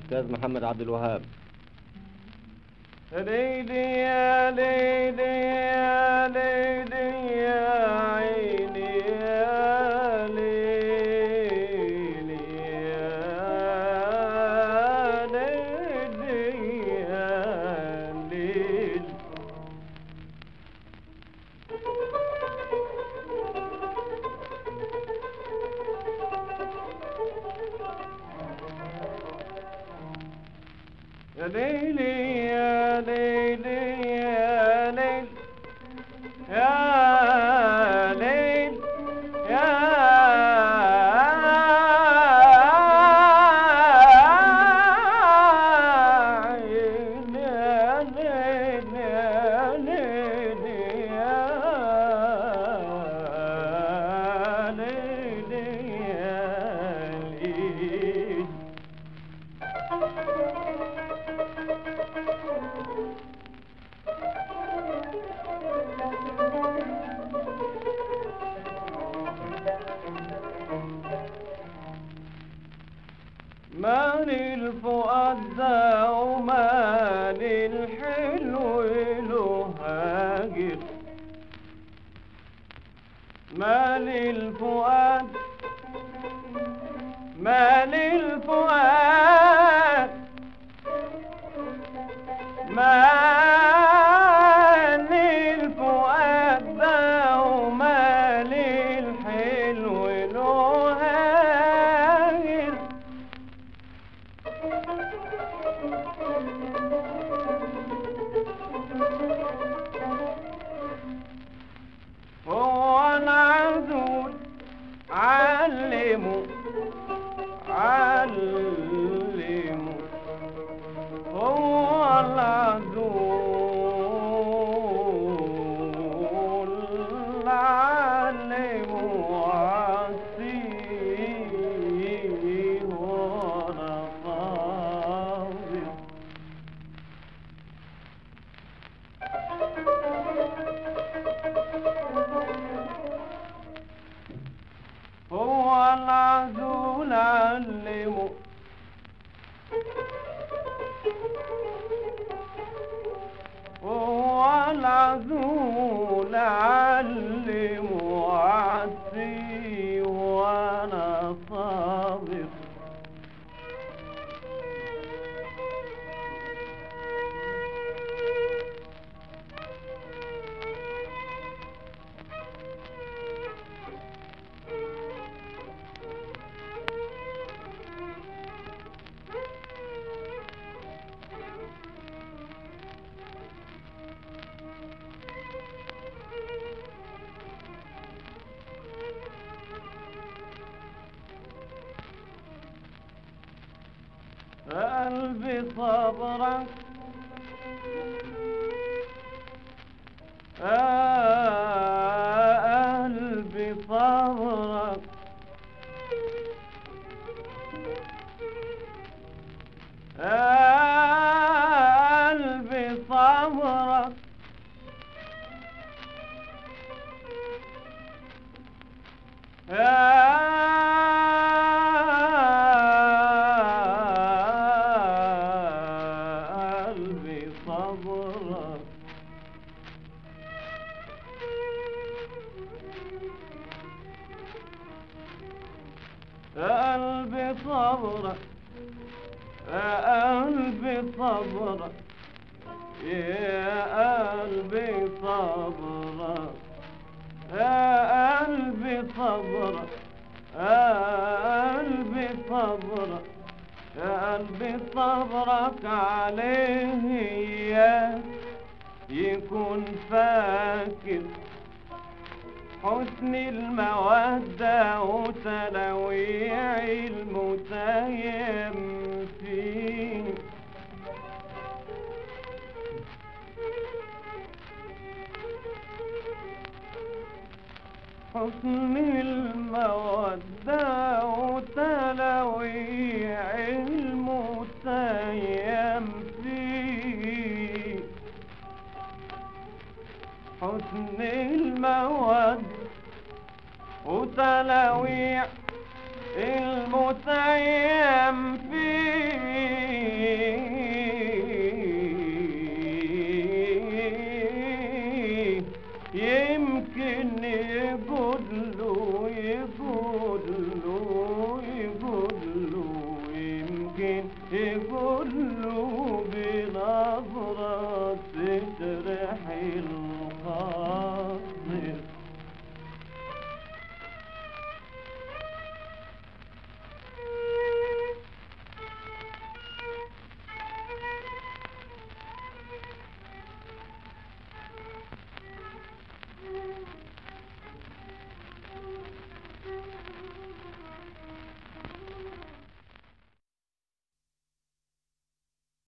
الأستاذ محمد عبد الوهاب. ليلي يا ليلي يا ليلي يا عيني يا ليلي يا ليلي يا ليلي. يا ليلي يا ليلي يا ليل يا ليل يا عين يا ليل يا ليل يا ليل يا ليل. مالي الفؤاد ده ومالي الحلو له هاجر. مالي الفؤاد مالي الفؤاد مالي الفؤاد ده ومالي الحلو له هاجر. هو العذول علمه هو العذول علمه عصيه وانا صابر. هو العذول علمه هو العذول علمه عسي وانا صابر. قلبي صبرك قلبي صبرك قلبي صبرك قلبي صبرك. قلبي صبرك قلبي صبرك يا قلبي صبرك يا قلبي صبرك قلبي صبرك يا قلبي صبرك عليه إياك يكون فاكر حسن المودة وتلويع المتيم فيه. حسن المودة وتلويع المتيم فيه. حسن المودة وتلويع المتيم فيه. يقول له